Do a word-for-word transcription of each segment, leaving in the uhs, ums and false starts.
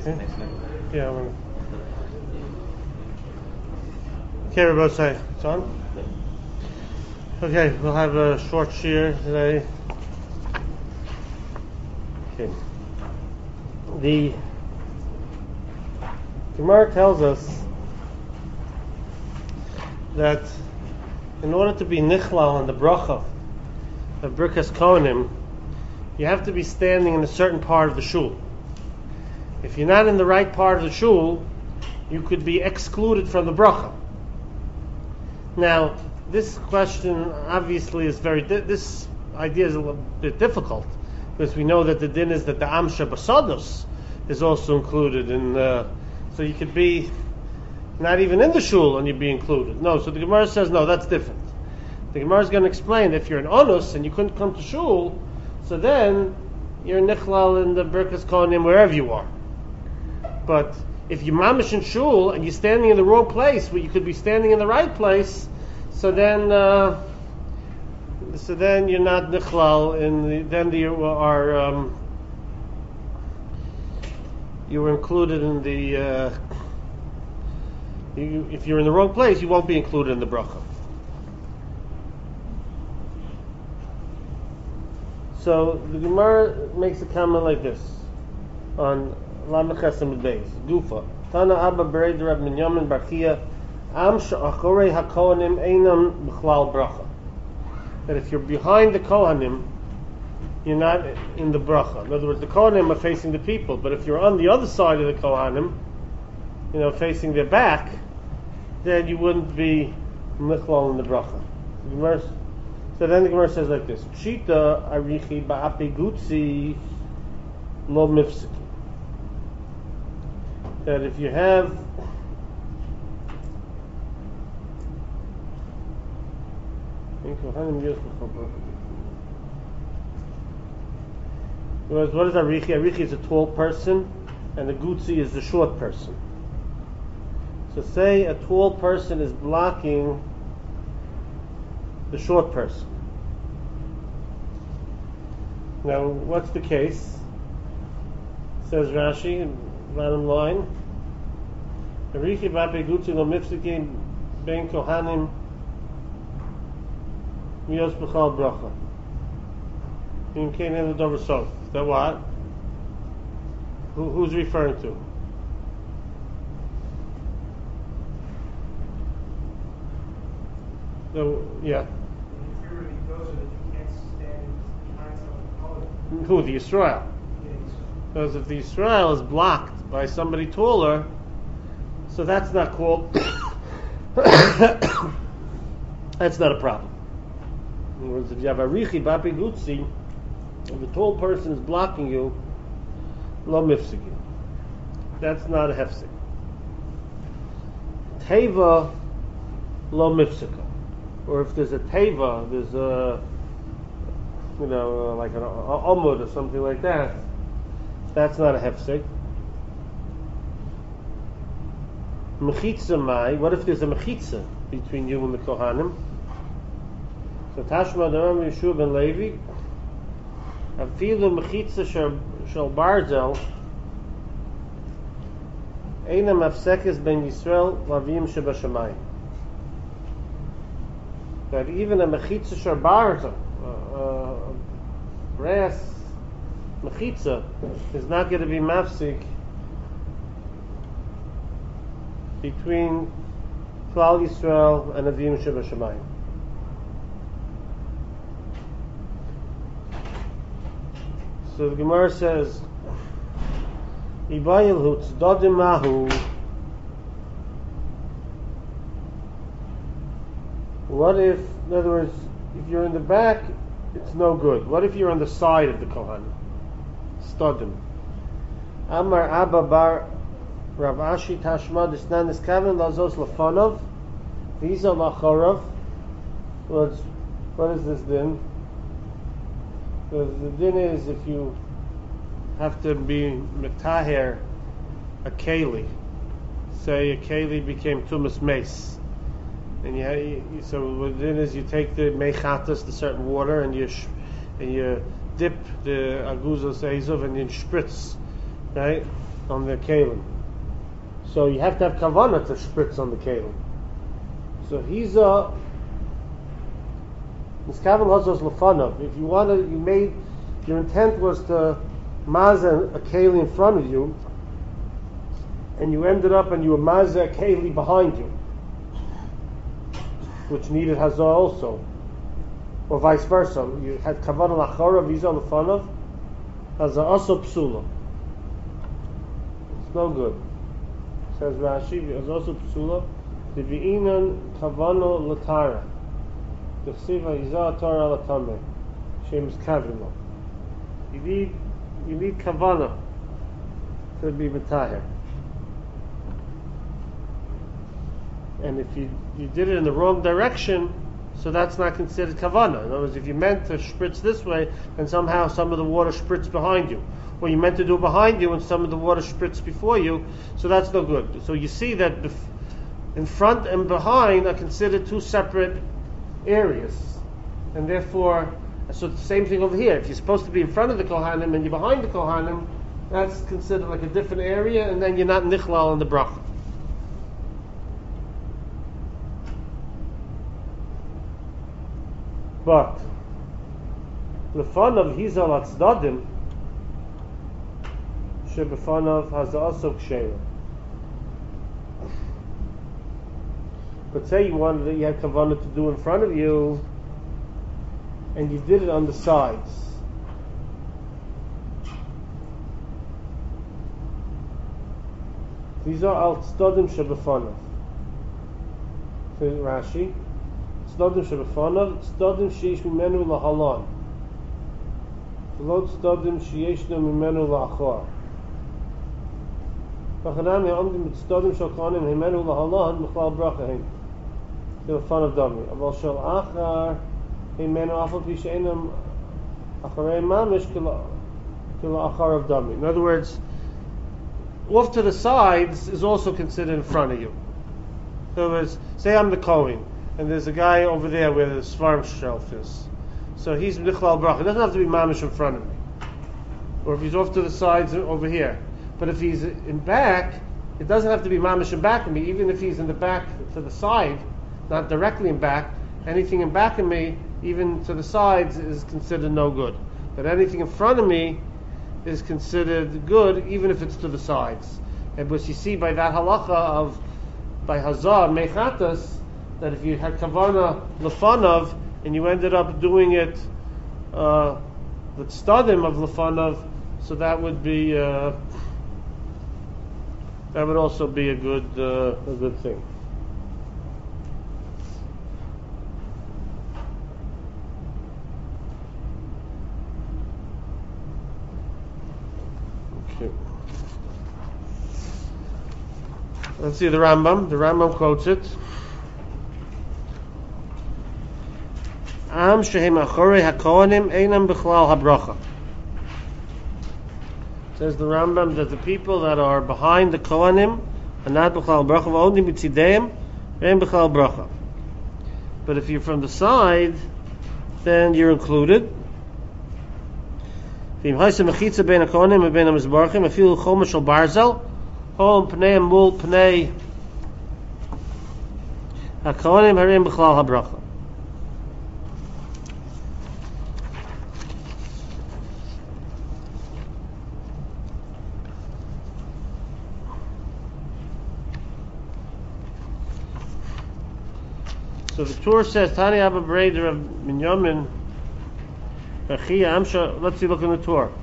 Okay. next level. Yeah, I'm gonna... Okay, we're both say it's on. Okay, we'll have a short shear today. Okay. The Gemara tells us that in order to be nichlal in the bracha of Birkas Kohanim, you have to be standing in a certain part of the shul. If you're not in the right part of the shul, you could be excluded from the bracha. Now, this question obviously is very, di- this idea is a little bit difficult, because we know that the din is that the Amsha Basados is also included in, uh, so you could be not even in the shul and you'd be included. No, so the Gemara says, no, that's different. The Gemara is going to explain that if you're an onus and you couldn't come to shul, so then you're nichlal in the Birkas Kohanim wherever you are. But if you're mamish in shul and you're standing in the wrong place where you could be standing in the right place, so then uh, so then you're not nichlal in the, then you are um, you were included in the uh, you, if you're in the wrong place, you won't be included in the bracha. So the Gemara makes a comment like this on Lamechesem Beis Gufa Tana Abba Bered Rab Minyamin Barchia Am Sha'achorei HaKohanim Einam B'chlal Bracha, that if you're behind the Kohanim, you're not in the bracha. In other words, the Kohanim are facing the people, but if you're on the other side of the Kohanim, you know, facing their back, then you wouldn't be nichlal in the bracha. The Gemara, so then the Gemara says like this: Pshita arichi ba'api gutzi lo mifsiki. That if you have what is arichi? Arichi is a tall person, and the gutzi is the short person. So say a tall person is blocking the short person. Now, what's the case? Says Rashi, bottom line. Arichi b'apei gutzi lo mifsikin ben kohanim miyos b'chal bracha. In Canaan the Dover that what? Who, who's referring to? So, yeah. Who? The Yisrael. Because if the Yisrael is blocked by somebody taller, so that's not called. That's not a problem. In other words, if you have a richi bapi gutzi, if a tall person is blocking you, lo mifsiki. That's not a hefsik. Teva lo mifsika. Or if there's a teva, there's a, you know, like an omud or something like that, that's not a hefsek. Mechitza mai, what if there's a mechitza between you and the Kohanim? So Tashma Daram Yeshua ben Levi, Afilu mechitza shel barzel, Eina mafsekes ben Yisrael lavim shebashamayim. That even a mechitza shel barzel, uh, brass mechitza, is not going to be mafsik between Klal Yisrael and Avim Shebashamayim. So the Gemara says, Ibayilhu tzdadim mahu. What if, in other words, if you're in the back, it's no good. What if you're on the side of the Kohanim? Stadim. Amar Abba bar Rav Ashi Tashma Disnan Iskaven Lazos Lafanov Visa Lacharav. What is this din? Because the din is if you have to be metaher a keli. Say a keli became tumas mace. And you, you so what din is you take the mechatas, the certain water, and you sh, and you dip the aguzos eizov and you spritz, right, on the kelim. So you have to have kavanah to spritz on the kelim. So he's a miskaven lazos lefanav. If you want to, you made your intent was to maza a keli in front of you, and you ended up and you were maza a keli behind you, which needed hazah also, or vice versa. You had kavanah lachara v'izah lefanav, hazah also psula. It's no good. Says Rashi, hazah also psula. Devi'inan kavano latara. Dechsiva izah Torah latame. Shem is kavino. You need you need kavana to be b'tahir. And if you, you did it in the wrong direction, so that's not considered kavana. In other words, if you meant to spritz this way, and somehow some of the water spritzed behind you, or you meant to do behind you and some of the water spritzed before you, so that's no good. So you see that bef- in front and behind are considered two separate areas, and therefore, so the same thing over here. If you're supposed to be in front of the Kohanim and you're behind the Kohanim, that's considered like a different area, and then you're not nichlal in the bracha. But lefanav hizal atzdadim shebefanav has also ksheira. But say you wanted that you had kavanah to do in front of you, and you did it on the sides. These are al tzdadim shebefanav. Says Rashi, tzdadim shebefanav, tzdadim sheish mimenu lahalan, v'lo tzdadim sheyeshna mimenu laachar. V'chanam ya'amdim b'tzdadim shel kohanim mimenu lahalan m'chlal bracha hein. To the fun of dummy. Aval shel achar mimenu afal pi she'enam acharei mamish kila achar of dummy. In other words, off to the sides is also considered in front of you. In other words, say I'm the Kohen, and there's a guy over there where the svarim shelf is. So he's Nichlal Bracha. It doesn't have to be mamish in front of me. Or if he's off to the sides over here. But if he's in back, it doesn't have to be mamish in back of me. Even if he's in the back to the side, not directly in back, anything in back of me, even to the sides, is considered no good. But anything in front of me is considered good, even if it's to the sides. And what you see by that halacha of by hazah mechatas, that if you had kavana lefanav and you ended up doing it uh, the tzdadim of lefanav, so that would be uh, that would also be a good uh, a good thing. Let's see the Rambam. The Rambam quotes it. Am shehem achorei hakohanim einam b'chlal habracha. Says the Rambam that the people that are behind the Kohanim are not b'chlal bracha, v'ondim b'tzideim ein b'chlal bracha. But if you're from the side, then you're included. V'im haisa mechitza bein hakohanim and bein hamizbarchim afilu choma shel barzel. Hol pnei mul pnei hakohanim harim b'chlal habracha. So the Torah says, Tani Abba Breder of Minyamin Bechia Amsha. Let's see, look in the Torah.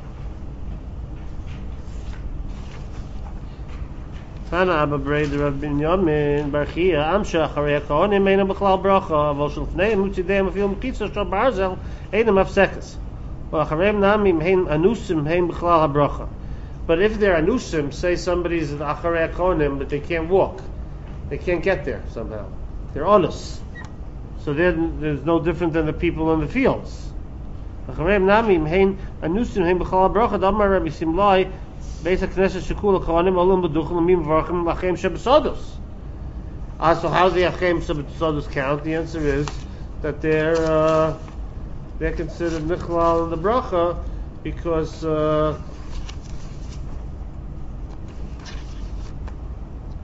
Tana Abba Breder of Binyamin Barchia Amsha Acharei HaKohanim Eina B'chlal Bracha Avol Shel Fneiim Utzideim Afil Mechitza Shel Barzel Eina Mafsekes V'Achareim Namim Hein Anusim Hein B'chlal HaBracha. But if they're Anusim, say somebody's at Acharei HaKohanim, but they can't walk, they can't get there somehow, they're Anus, so then there's no different than the people in the fields. Acharei Namim Hein Anusim Hein B'chlal HaBracha Damar Rabbi Simlai Beis HaKnesset Shekul HaKohanim Olim B'duchel Amim V'Varchim L'Achem Shebesodos. Ah, so how do the Achem Shebesodos count? The answer is that they're uh, they're considered Nichlal in the Bracha because uh,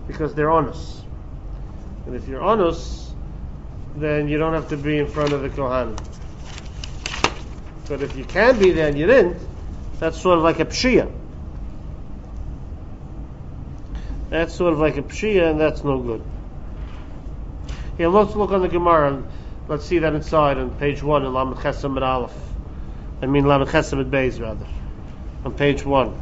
because they're onus. And if you're onus, then you don't have to be in front of the Kohanim. But if you can be there and you didn't, that's sort of like a pshia. That's sort of like a pshia, and that's no good. Here, let's look on the Gemara, and let's see that inside on page one in Lamed Chesed Aleph. I mean Lamed Chesed Beis, rather. On page one.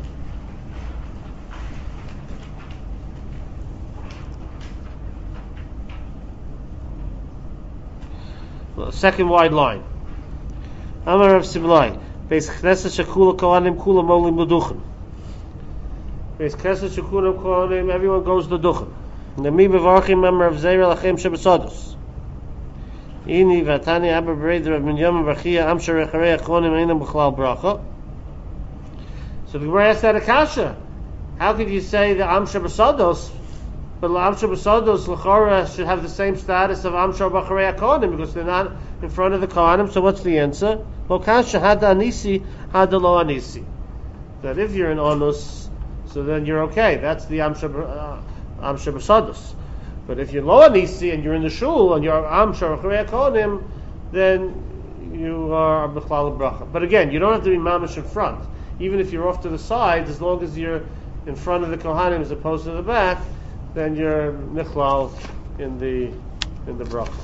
Well, second wide line. Amar Rav Simlai. Beis Knesset Shekula Kohanim Kula Molim L'Duchen. Beis Knesset Shekula Kohanim, everyone goes to Duchen. Nami Bevarchim Amar Rav Zeira Lachem Shebesados. Ini Vatani Abba Bereder Rav Minyamin Bachia Amshar Recharei Kohanim Einam B'chlal Bracha. So the Gemara asked that Akasha. How could you say that Amshar Besados, but Amshar Besados L'chora should have the same status of Amshar B'charei Kohanim because they're not in front of the Kohanim? So what's the answer? Lo Kasha Hada Anisi Hada Lo Anisi. That if you're in Onus, so then you're okay. That's the Amshar uh, Amshar Besados. But if you're Lo Anisi and you're in the shul and you're Amshar B'charei Kohanim, then you are B'chlal Bracha. But again, you don't have to be mamish in front. Even if you're off to the side, as long as you're in front of the Kohanim as opposed to the back, then you're Nichlal in the in the bracha.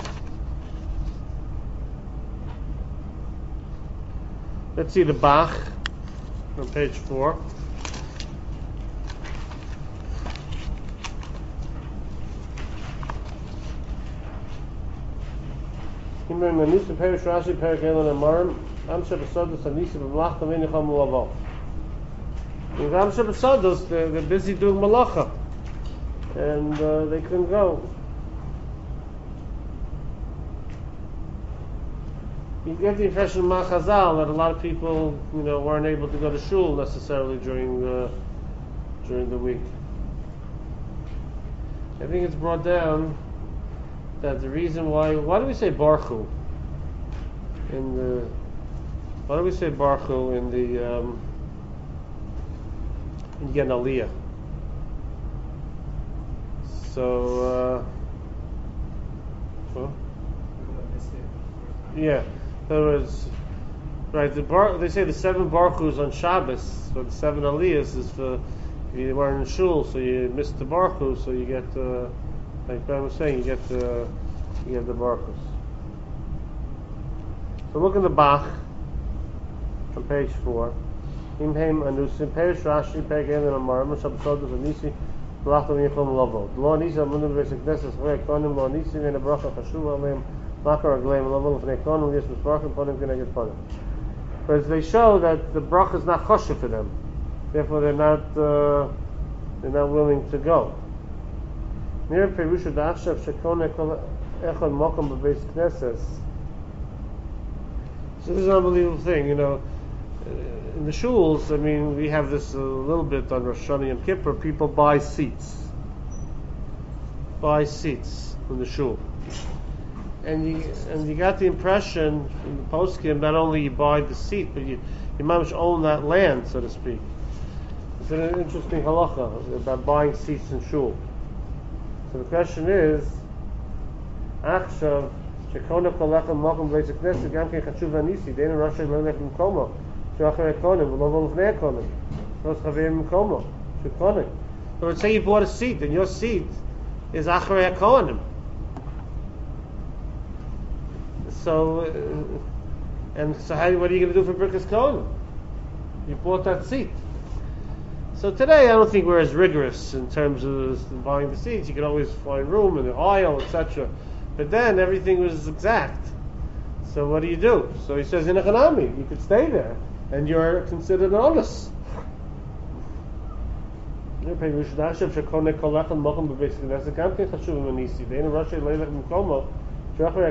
Let's see the Bach on page four. With Amshar Besados, they're, they're busy doing malacha, and uh, they couldn't go. You get the impression from Machazal that a lot of people, you know, weren't able to go to shul necessarily during the during the week. I think it's brought down that the reason why why do we say Baruchu in the why do we say Baruchu in the um, in Yen Aliyah? So uh, well, yeah. In other words, right? The bar, they say the seven baruchus on Shabbos, so the seven aliyahs is for if you weren't in shul, so you missed the baruchus, so you get, uh, like Ben was saying, you get the you get the baruchus. So look in the Bach on page four. Imheim anusim perish Rashi pergelen amar mashab sodos anisi blachto yichom lavo. Lo anisi amunum v'sekneses v'ekonim lo anisi v'ena bracha chashuv aleim. Whereas they show that the bracha is not kosher for them, therefore they're not uh, they're not willing to go. So this is an unbelievable thing, you know. In the shuls, I mean, we have this a little bit on Rosh Hashanah and Kippur. People buy seats, buy seats in the shul. And you and you got the impression from the poskim not only you buy the seat, but you you must own that land, so to speak. It's an interesting halacha about buying seats in shul. So the question is, Achshav shekona kolechem makom beis hakneses gam ken chashuv anisi deinu rashay lo lech mkomo sheachar ekonim v'lo lo lefnei ekonim los chaverim mkomo shekonim. So let's say you bought a seat, and your seat is acharei ekonim. So, uh, and so how, what are you going to do for Birkas Kohanim? You bought that seat. So today, I don't think we're as rigorous in terms of buying the seats. You can always find room in the aisle, et cetera. But then everything was exact. So what do you do? So he says in a Hanami, you could stay there, and you're considered honest. So the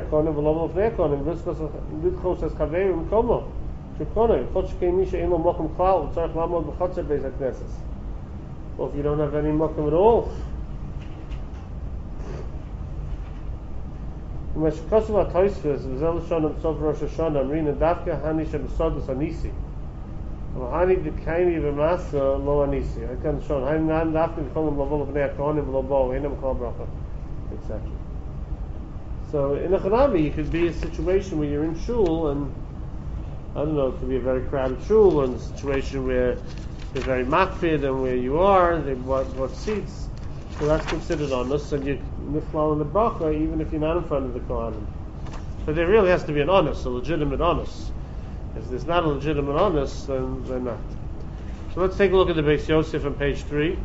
well, if you don't have any makom at all, Hani the kaini v'masa lo anisi. I can show. Hani not after the kolam lo v'nei kohanim lo bo enam kol bracha, et cetera. So in a chanavi, you could be in a situation where you're in shul and I don't know, it could be a very crowded shul, or in a situation where they're very makpid and where you are, they bought, bought seats. So that's considered honest, and you're niflal in the bracha even if you're not in front of the kohanim. But there really has to be an honest, a legitimate honest. If there's not a legitimate honest, then they're not. So let's take a look at the Beis Yosef on page three.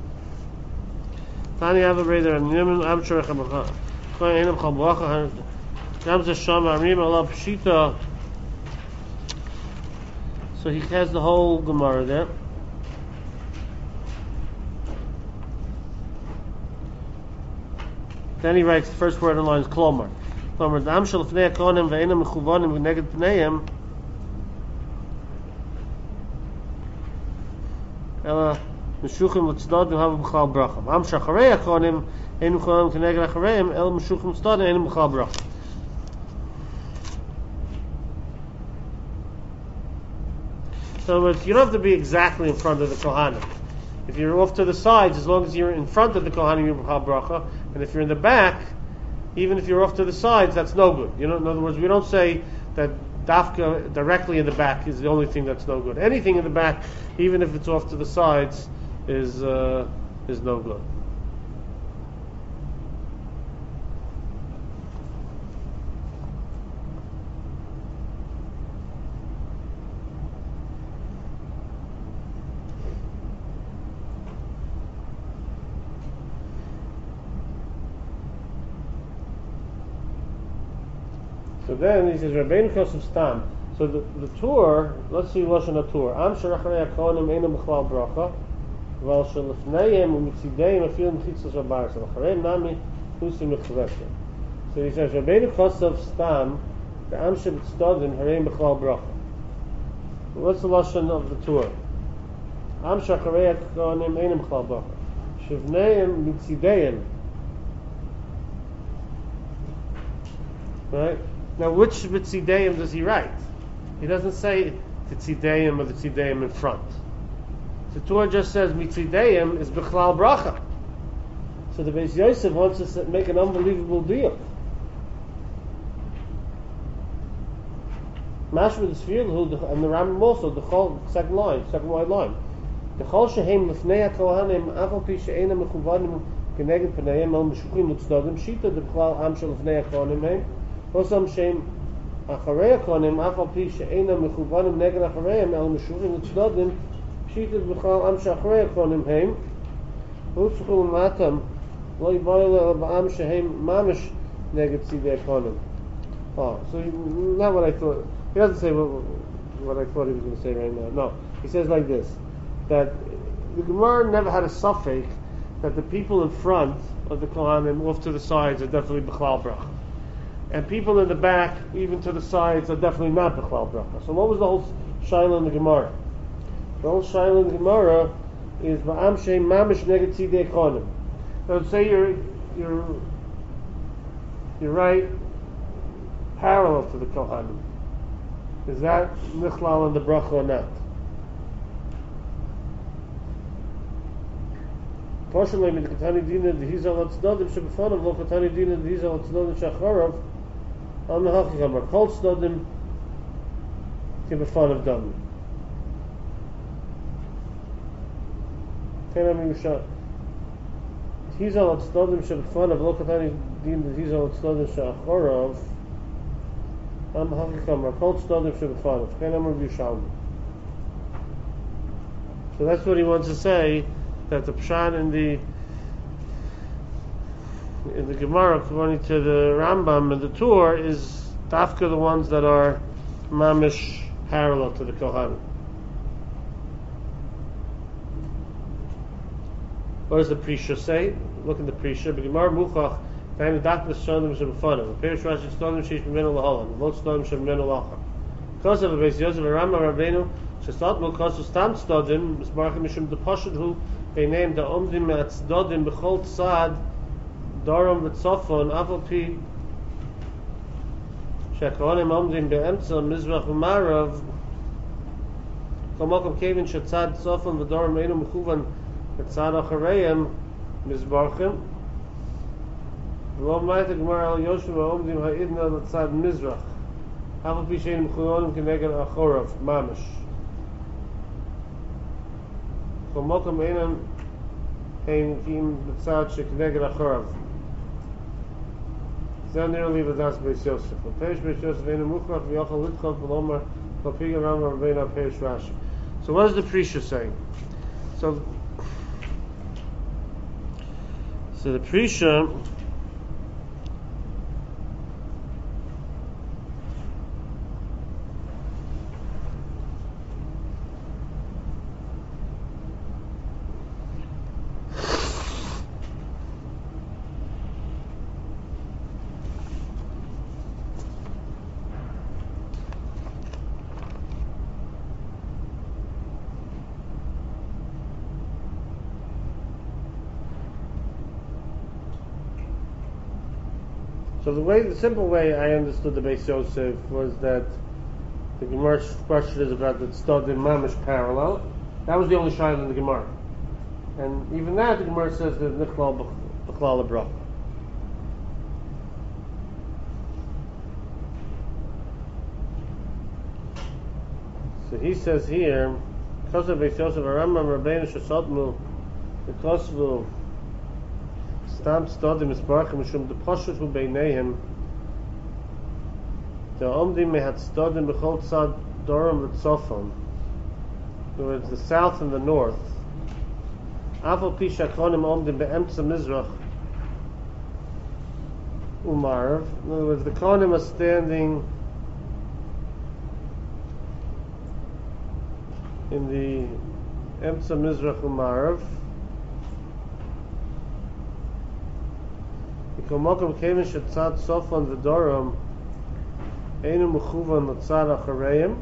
Tani Avabreder and Niman Amshar Chabacha. Kohen Enam Chal Bracha. Gamza Shama Arim Allah Pshita. So he has the whole Gemara there. Then he writes the first word in line is Klomar. Klomar Dam Shal Fnei Kohanim Ve'enam Mechuvanim V'neged Pneihem. Ela Meshuchim L'tzdadim Havu B'chal Bracha. Am Shacharei HaKohanim Einu Kohanim K'neged Achareim El Meshuchim L'tzdadim Einu B'chal Bracha. So you don't have to be exactly in front of the Kohanim. If you're off to the sides, as long as you're in front of the Kohanim, you're B'chal Bracha. And if you're in the back, even if you're off to the sides, that's no good. You know, in other words, we don't say that dafka directly in the back is the only thing that's no good. Anything in the back, even if it's off to the sides, is uh, is no good. So then he says, Rabbeinu Kosov Stam. So the, the tour, let's see Lashon HaTur. Am Sharacharei HaKohanim Eina B'chal Bracha, Val Shalifneihem U'mitzideim Afil Mechitzos Rabar, Shalacharei Nami Husim Mechuveshem. So he says, Rabbeinu Kosov Stam, the Am Shabbat Hareim B'chal Bracha. What's the Lashon of the tour? Am Sharacharei HaKohanim Eina B'chal Bracha, Shivneihem Mitzideim. Right? Now, which Mitzideim does he write? He doesn't say the Tzideim or the Tzideim in front. The Torah just says Mitzideim is B'chlal Bracha. So the Beis Yosef wants us to make an unbelievable deal. Mashma the Sfirul and the Rambam also, the whole second line, second wide line. The Chol Shehem Lefnei HaKohanim Afal Pi She'ena Mechuvanim Keneged Pneihem El Meshuchim L'tzdadim Shita the B'chlal Am Shel Lefnei HaKohanim Osam Shem Acharei HaKohanim Afal Pi She'ena Mechuvanim Neged Achareim El Meshuchim L'tzdadim Shita B'chlal Am Shel Acharei HaKohanim Heim Utzchul Matam Lo Yiboil El Ba'am Shehem Mamish Neged Tzidei HaKohanim. Oh, so not what I thought. He doesn't say what, what I thought he was going to say right now. No, he says like this, that the Gemara never had a suffix that the people in front of the Kohanim off to the sides are definitely B'chlal Bracha. And people in the back, even to the sides, are definitely not B'chlal Bracha. So what was the whole Shaila in the Gemara? The whole Shaila in the Gemara is Ba'am Sheim Mamish Neged Tzidei Kohanim. So say you're, you're, you're right parallel to the Kohanim. Is that Nichlal in the Bracha or not? Partially, with the Katani Dina, the Hizal Tznodim Shebefanav, lo Katani Dina, the Hizal Tznodim Shacharav, al Nehachichamar, Kol Tznodim Kebefanav Dami. Tenam Yusha. Hizal Tznodim Shebefanav, lo Katani Dina, the Hizal Tznodim Shacharav, al Nehachichamar, Kol Tznodim Shebefanav, Tenam Yushalmi. So that's what he wants to say, that the Pshat in the in the Gemara, according to the Rambam and the Tur, is Dafka the ones that are mamish parallel to the Kohanim. What does the Prisha say? Look in the Prisha. Gemara Muchach, Taim Dafka Shonim Shebefanav. Perish Rashi Shonim Sheish B'Menu Lahalan. Vot Shonim Sheb'Menu Lacha. Because of a Beis Yosef Rambam Rabbeinu, Shestat Mulkasu Stam Stodim, Mismarchim Mishum Depashad Hu. They named the Omdim Atzdodim Bechol Tzad Doram V'Tzofon Afal Pi Shekonim Omdim Be'emtza Mizrach U'Marav Kamakom Kevin Shatzad Sofan V'Dorim Einu Mechuvan Tzad Achareim Mizbarchim. V'lo Ma'ita Gemara Al Yoshim Ha'omdim Ha'idna L'Tzad Mizrach. Hafal Pi Shein Mechunonim K'neged Achorav Mamish. Kamakom Einam Ein Kim L'Tzad Shek'neged Achorav. Zeh nearly V'das Beis Yosef. V'Peish Beis Yosef Einu Mukhrach V'Yochal L'Tchov V'Lomar V'Piga Rama V'Beina Peish Rashi. So what is the Prisha saying? So, so the Prisha So the way, the simple way I understood the Beis Yosef was that the Gemara's question is about the Tzadim Mamish parallel. That was the only shayla in the Gemara, and even that the Gemara says that Nichlal B'Chlal Bracha. So he says here, because of Beis Yosef, Arambam Rabbeinu Shesodmu, because of Stam Tzadim Mizbarchim Mishum the Pashut Hu Beineihem the Omdim Mehat Tzadim B'Chol Tzad Doram V'Tzofon. In other words, the south and the north. Afal Pi Shakonim Omdim Be'emtza Mizrach Umarav. In other words, the Konim are standing in the Emtza Mizrach Umarav. Kamakom Kevin Shatzad Sofan V'Doram Einu Mechuvan L'Tzad Achareim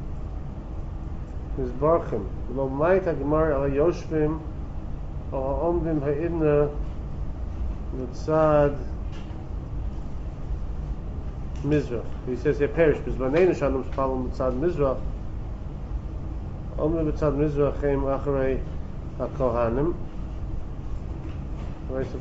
Mizbarchim Lo Ma'ita Gemara Ala Yoshvim Al Ha'omdim Ha'idna L'Tzad Mizrach. He says here perish B'Zmaneinu Shanum Spalum L'Tzad Mizrach Omdim L'Tzad Mizrach Eim Acharei HaKohanim. There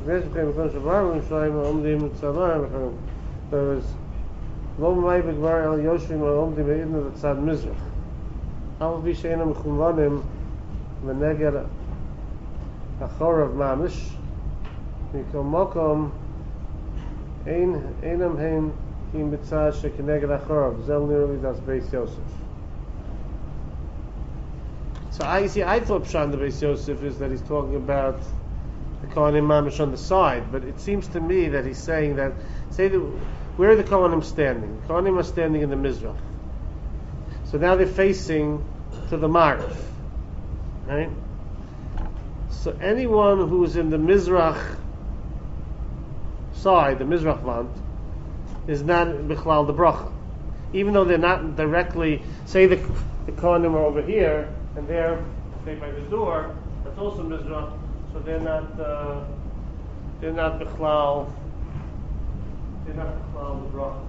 was Lo Mai B'Gvar El Yoshvim Al Omdim Ha'idna L'Tzad Mizrach. Hafal Pi She'enam Mechuvanim V'Neged Achorav Mamish. Mikol Mokom Ein Einam Hein Kim B'Tzad Shek'neged Achorav. Zel nearly das Beis Yosef. So I see. I thought Pshan the Beis Yosef is that he's talking about the Kohanim Mamish on the side, but it seems to me that he's saying that, say that, where are the Kohanim standing? The Kohanim are standing in the Mizrach. So now they're facing to the Ma'ariv, right? So anyone who's in the Mizrach side, the Mizrach Vant, is not B'Chlal the Bracha. Even though they're not directly, say the, the Kohanim are over here, and they're, say, by the door, that's also Mizrach. So they're not, uh, they're not B'Chlal, they're not B'Chlal the Bracha.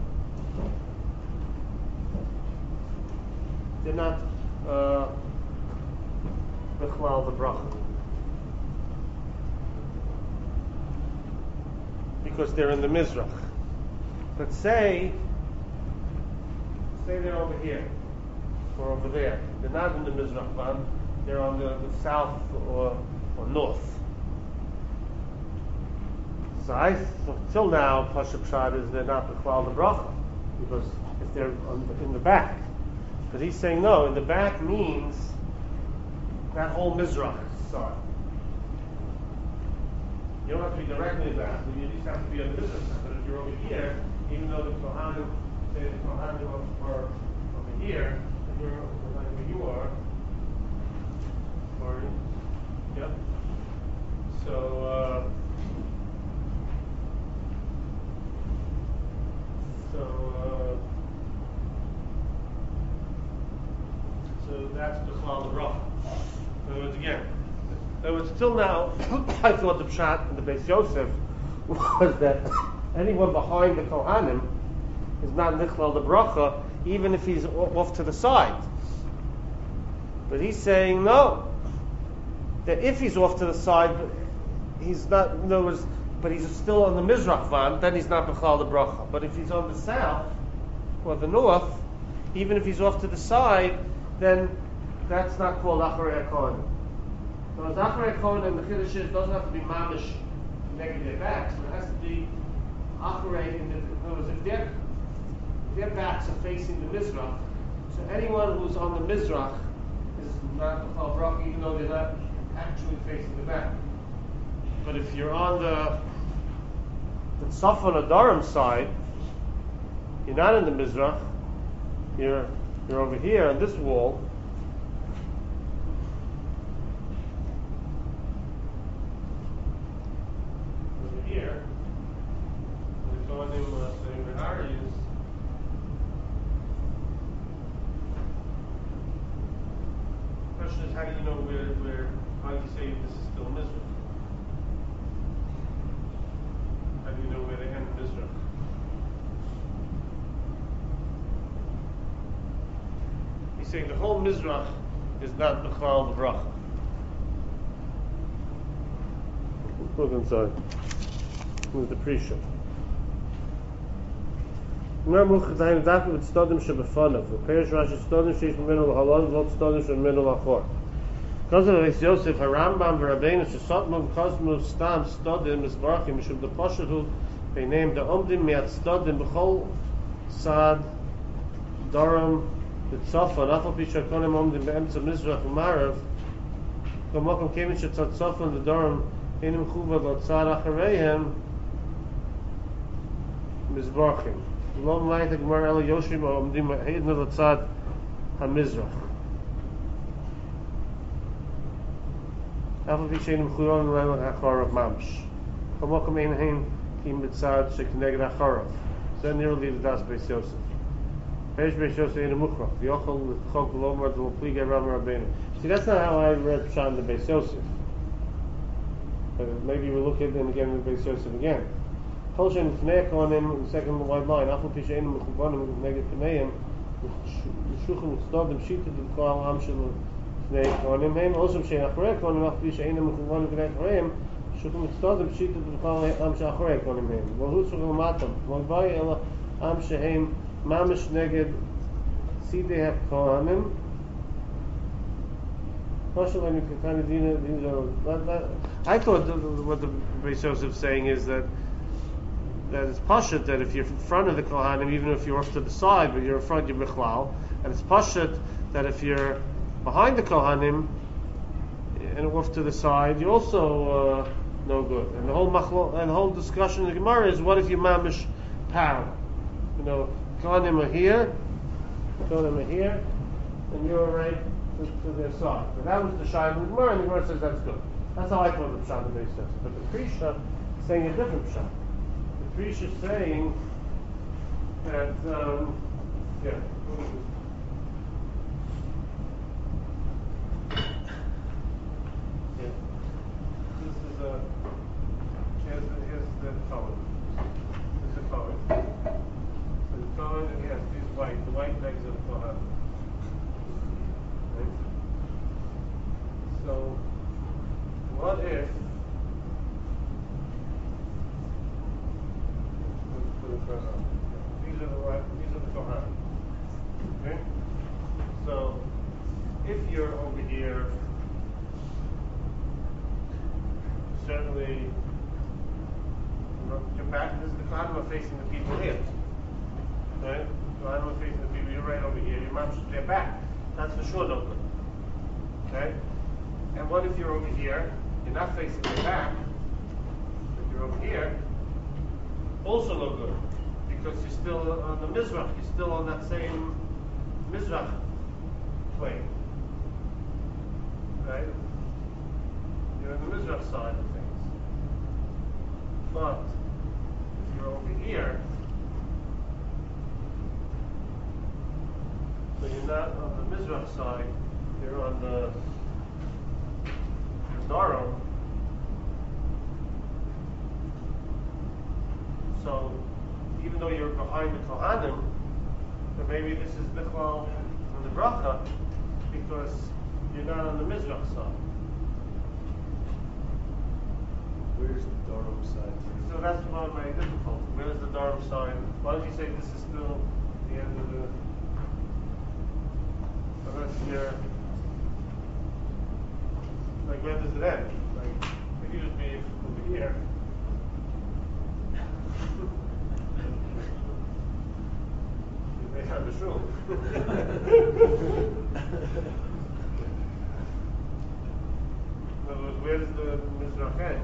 They're not uh, B'Chlal the Bracha. Because they're in the Mizrach. But say, say they're over here, or over there. They're not in the Mizrach Van, they're on the, the south or, or north. So I, till now, Pasha Pshad is they're not B'Chlal the Bracha, because if they're on the, in the back. But he's saying no, in the back means that whole Mizrach side. You don't have to be directly in the back, but you at least have to be on the Mizrach side. But if you're over here, even though the Kohanim, say the Kohanim are over here, and you're like where you are, or, yep. So, uh, So, uh, so that's B'Chlal the Bracha. In other words, again, in other words, till now, I thought the Pshat in the Beis Yosef was that anyone behind the Kohanim is not Nichlal the Bracha, even if he's off to the side. But he's saying no. That if he's off to the side, he's not. In other words, but he's still on the Mizrach van, then he's not b'chlal the bracha. But if he's on the south or the north, even if he's off to the side, then that's not called acharei hakohanim. So as acharei hakohanim, the chiddush is doesn't have to be mamish negative their backs, but it has to be acharei. In, in other words, if their if their backs are facing the Mizrach, so anyone who's on the Mizrach is not b'chlal bracha, even though they're not actually facing the back. But if you're on the the Tzafon Adarim side, you're not in the Mizrach, you're you're over here on this wall. Over here, we're going in, uh, saying the Aryas. The question is, how do you know where, where, how do you say this is still Mizrach? How do you know where they end Mizrach? He's saying the whole Mizrach is not b'chlal the bracha. Look inside. With the pre-show. Remember, Chazayim Dafi with Stodim Shebefanav. The Perish Rashi Stodim Sheish B'minu L'Halon V'lot Stodim Shebefanav L'Achor. Because of Eis Yosef, Harambam V'Rabbeinu Shesotmov Kozmu Stam Stodim Mizbarachim Mishum the Poshetu they named the Omdim Miat Stodim B'chol Sad Doram B'Tzofan Afal Pishakonim Omdim B'Emtza Mizrach U'Marav K'mokom Kemin Shetzat Tzofan the Doram Einim Chuva L'Tzad Achareihem Mizbarachim Lo M'layit HaGemar Ela Yoshim Omdim Heidna L'Tzad HaMizrach Afal Pishakonim Chuyon L'Ela Acharav Mamsh K'mokom Einheim Kim Mitzad Shekneged Acharav Zen nearly the Das Beis Yosef Perish Beis Yosef Ein Mukhrach V'yochel L'chok V'lomar D'Loplige Ram Rabbeinu. See, that's not how I read Pshat the Beis Yosef. But maybe we'll look at it again in Beis Yosef again. Kol Shem Fnei Kohanim in the second white line. Afal Pi She'einu Mechubanim Neged Pneiim L'shuchim L'tzdodim Shitah D'Kol Am Shel Fnei Kohanim Heim Osem She'ein Acharei Kohanim Afal Pi She'einu Mechubanim V'nei Achareim Shuchim L'tzdodim Shitah D'Kol Am Shel Acharei Kohanim Heim V'hu Shuchim L'matam V'lvai Ela Am She'eim Mamish Neged Sidei HaKohanim I thought the, what the Beis Yosef is saying is that that it's pashut that if you're in front of the Kohanim, even if you're off to the side, but you're in front, you're Bichlal, and it's pashut that if you're behind the Kohanim and off to the side, you're also uh, no good. And the whole machlo, and the whole discussion in the Gemara is, what if you mamish power? You know, Kohanim are here, Kohanim are here, and you're right to, to their side. So that was the Shai of the Gemara, and the Gemara says that's good. That's how I thought the Pshat of the Beis Yosef. But the Prisha is saying a different Pshat. The Prisha is saying that, um, yeah, yeah. This is a, here's the, here's the color. This is the color. So the color, and yes, these white, the white legs of the Kohan. Right? So, what if these are the right, these are the Kohan. Okay? So, if you're over here, certainly your back, this is the Kohanim are facing the people here. Right? The Kohanim are facing the people, you're right over here, your mouth should be back. That's for sure no good. Okay? And what if you're over here? You're not facing the back, but you're over here. Also no good, because you're still on the Mizrach. You're still on that same Mizrach plane, right? You're on the Mizrach side of things. But if you're over here, so you're not on the Mizrach side. You're on the Daram. So even though you're behind the Kohanim, but maybe this is Bichlal and the Bracha, because you're not on the Mizrach side. Where's the Durham side? So that's one of my difficulties. Where is the Durham side? Why don't you say this is still the end of the... Unless you're... Like, where does it end? Like, it could just be over here. They have the shul. In other words, where does the Mizrach end?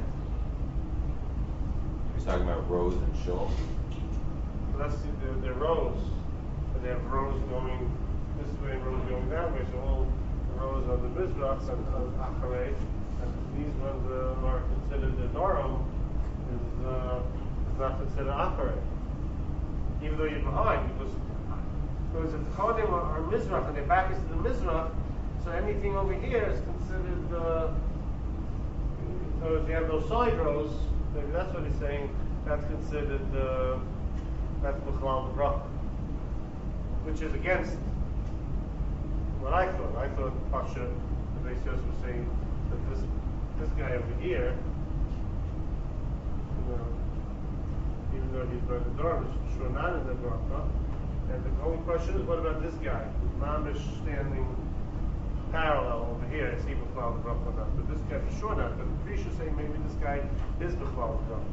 He's talking about rows and shul. So that's the, the, the rows. And they have rows going this way and rows going that way. So all the rows are the Mizrachs and Acharei. And these ones uh, are considered the Durham, is, uh, is not considered Acharei. Even though you're behind, because because if the Kohanim are, are Mizrach and their back is to the Mizrach, so anything over here is considered, uh, so if you have those side rows, maybe that's what he's saying, that's considered, uh, that's B'chalal B'bracha, which is against what I thought. I thought Pasha, the Beis Yosef was saying that this this guy over here, you know, even though he's by the Durham, is sure not in the Bracha. And the only question is, what about this guy? Mamish standing parallel over here. Is he B'chalal B'bracha or not? But this guy for sure not. But the priest is saying maybe this guy is B'chalal B'bracha.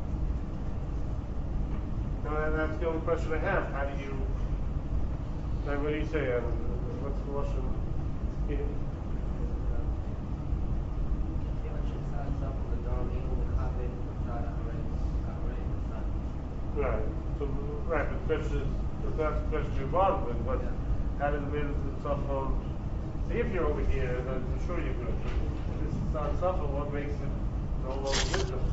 Now that's the only question I have. How do you? Now, what do you say? Um, what's the lesson? Yeah. Right. So, right, but the question is, if that's the question you're bothered with, but how does it make itself on? See, if you're over here, then I'm sure you're good. If this is on suffer, what makes it no longer wisdom?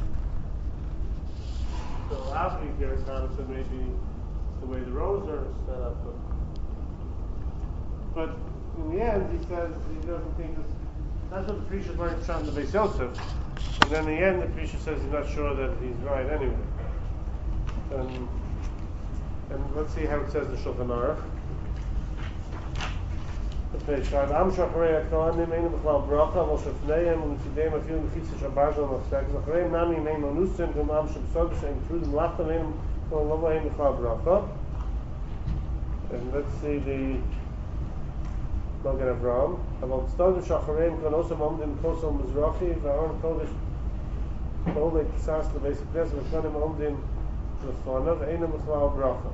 So, after you get it, so maybe the way the rows are set up. But, but in the end, he says he doesn't think this. That's what the priest is learning from the Beis Yosef. And then in the end, the priest says he's not sure that he's right anyway. And, and let's see how it says in Shulchan Aruch. Okay, so Am Shacharei HaKohanim Einu B'chalal B'racha Vol Shafneihem U'Mitzideim Afilu B'fitzah Shabbarzal Mafsek Zacharei Nami Meim Onusim Gum Am Shabsod Shein Trudem Lachtam Einu B'chalal B'racha. And let's see the Magen Avraham. About Stodem Shachareim Kanosam Omdim Kosel Mizrachi V'Aaron Kodesh Olei Kisas L'Beis HaKnesset V'Kanim Omdim L'Fanav Einu B'chalal B'racha.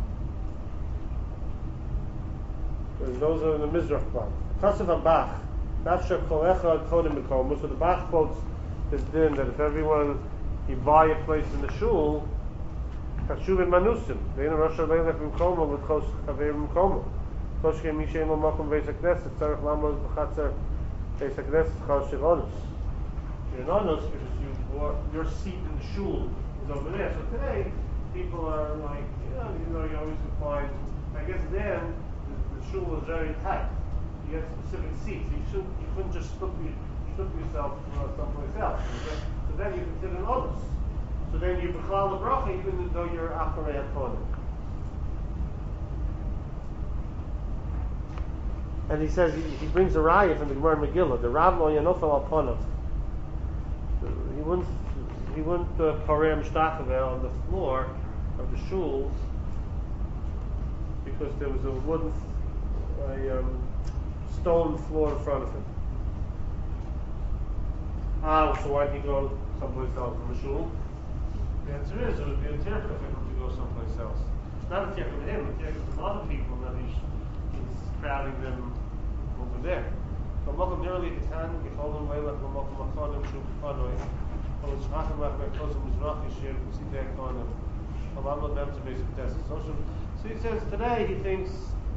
Those are in the Mizrach part. Kasav HaBach Nafsha Kol Echad Kodim B'Komo. So the Bach quotes this din that if everyone you buy a place in the shul, Kashuv and Manusim Ve'Einu Rosh Haleilech B'Komo V'Chos Chaver B'Komo. Koshke Mishay Lo Makom Beis HaKnesset Tzarech Lamos B'Chatzer Beis HaKnesset Chal Shel You're not Onus because you bought your seat in the shul is over there. So today people are like, you know, you know, you always find. I guess then the, the shul is very tight. You have specific seats. You shouldn't, you couldn't just slip, you, slip yourself uh, someplace else. So then you consider an Onus. So then you B'chalal B'bracha even though you're Acharei HaKohanim. And he says, he, he brings a raya from the Gemara Megillah, the Rav Lo Yanofel Al Ponav. He wouldn't, he wouldn't parei mishtachave on the floor of the shul because there was a wooden, a um, stone floor in front of him. Ah, so why did he go someplace else in the shul? The answer is, it would be a tircha for him to go someplace else. Not a tircha for him, a tircha for other people that he's, he's crowding them over there. So Malcolm nearly Katan, Gecholim Leilach, Malcolm Machonim, Shul Kanoy, or Shachim Lach, Bekosim Mizrachi, Shir, Sideh Konim, Alam Lodem to basic tests. So he says today he thinks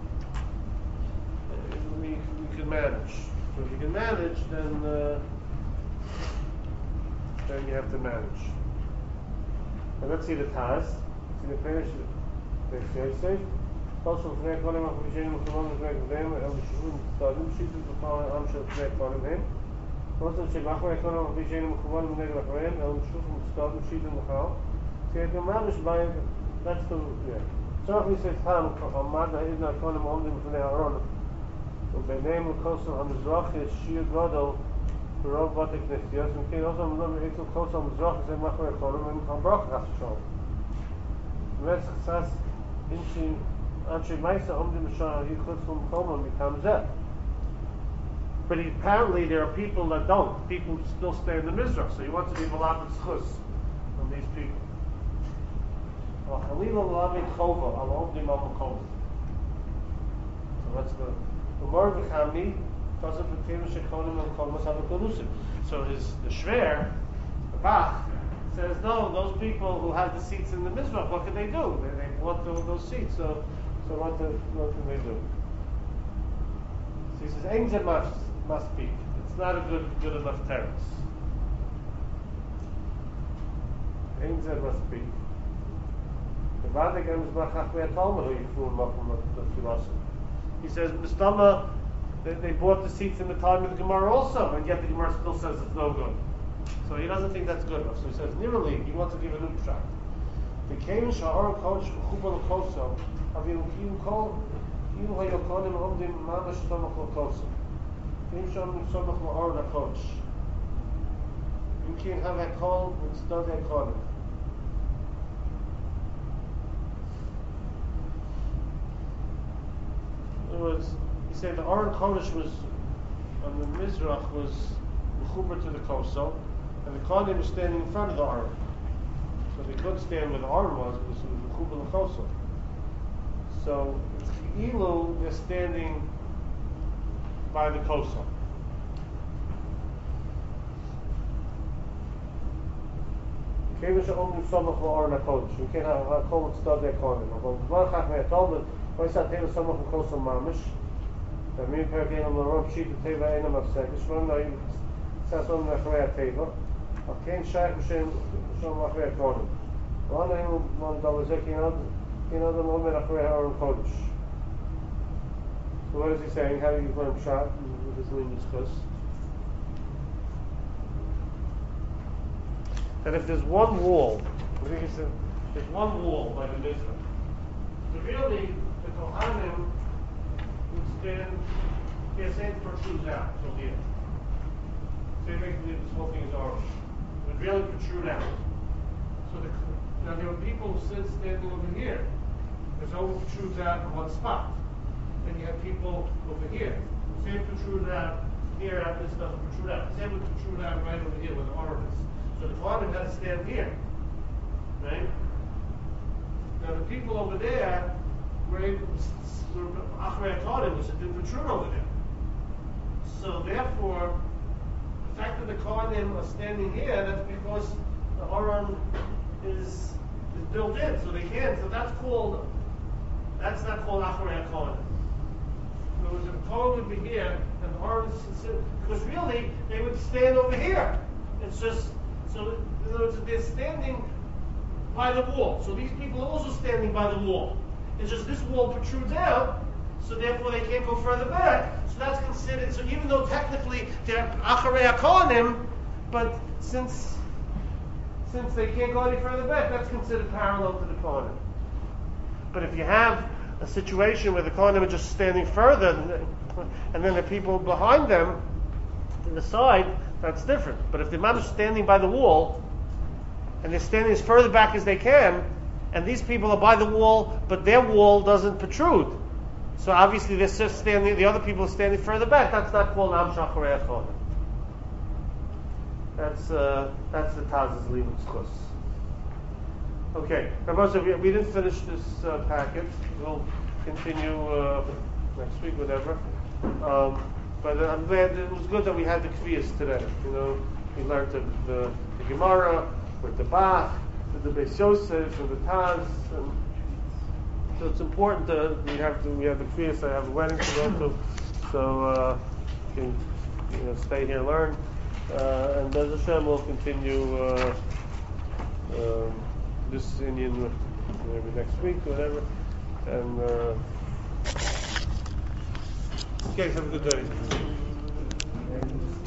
uh, we, we can manage. So if you can manage, then uh, then you have to manage. And let's see the Taz. See the parish. They say. Also, for the Konim of Vijayim of Konim of them, and we should start them. She took the power and Amshel of the Konim. Also, she got my Konim of Vijayim of Konim of them, and we should start them. She didn't know. See, I can manage by that's the yeah. So if we say Tam, Amad, I did not Konim of them from the Aaron. ובעיניהם לקוסם המזרח יש שיר גדול ברוב בתי כנסיות, וכן also מדבר אצל קוסם המזרח זה מאחורי הקודם, ואין כאן ברוך חס ושלום. באמת קצת אנשי אנשי מייסה עומדים בשעה ייחוץ ומקומה מטעם זה. But apparently there are people that don't. People still stay in the Mizrach, so he wants to be Malabit Schus from these people. So that's the the Mor V'Chamni doesn't pertain to Shekonim and Kolmas HaVakonusim. So his the Shver, the Bach, says no. Those people who have the seats in the Mizrach, what can they do? They, they bought those, those seats. So so what, the, what can they do? So he says Ein Zeh must must be. It's not a good good enough terrace. Ein Zeh must be. He says, Mistama, they, they bought the seats in the time of the Gemara also, and yet the Gemara still says it's no good. So he doesn't think that's good enough. So he says, Nirali, he wants to give a new track. The came Shahar Koch Chubal Koso, Avil Kiu Kol, Kiu Hayokonim Omdim Mamash Tomach Koso. Kim Shom Somach Ma'or Koch. You can't have a call, it's not a call. Was he said the Aron Kodesh was on the Mizrach was mechuber to the Koso, and the Kohanim was standing in front of the Aron, so they couldn't stand where the Aron was because it was mechuber to Koso. So Ilu they're standing by the Koso. We can't have a Kodesh start their Kohanim. Why is that Teva Samach and Koso Mamish? That means Perkein on the Rob Sheet of Teva Einam of Sekish. One now you says on the Chaya Teva. Of Kain Shaik Hashem Shom Achaya Kodim. One now you want to Dalazek in other moment Achaya Aaron Kodesh. So what is he saying? How do you learn Pshat with his lineage Chus? That if there's one wall, I think it's a, there's one wall by the Mizrach. So really, the Kohanim would stand, their sand protrudes out till here. So you make believe this whole thing is orange. It would really protrude out. So the, now there were people who sit standing over here. There's always protrudes out in one spot. Then you have people over here. The same protrude out here, out this doesn't protrude out. The same would protrude out right over here where the aura is. So the Kohanim had to stand here. Right? Now the people over there were able to, were Achrei HaKodim, which didn't protrude over there. So therefore, the fact that the Kohanim are standing here, that's because the Aron is is built in, so they can't. So that's called, that's not called Achrei HaKodim. In other words, if the Kohen would be here, and the Aron is, because really, they would stand over here. It's just, so in other words, they're standing by the wall. So these people are also standing by the wall. It's just this wall protrudes out, so therefore they can't go further back. So that's considered, so even though technically they're Acharei HaKohanim, but since since they can't go any further back, that's considered parallel to the Kohanim. But if you have a situation where the Kohanim are just standing further, and then the people behind them, to the side, that's different. But if the man is standing by the wall, and they're standing as further back as they can, and these people are by the wall, but their wall doesn't protrude. So obviously they're just standing, the other people are standing further back. That's not called Am Shacharei HaKohanim. That's uh, that's the Taz's Limud Schus. Okay, Rabbi, we, we didn't finish this uh, packet. We'll continue uh, next week, whatever. Um, but uh, I'm glad it was good that we had the Kviyas today. You know, we learned the, the, the Gemara with the Bach, with the Beis Yosef, and the Taz, and so it's important that we have to, we have the Kviyas. I have a wedding to go to, so uh, you can you know, stay here and learn. Uh, and Bez Hashem will continue uh, um, this Indian maybe next week, or whatever. And uh, okay, have a good day.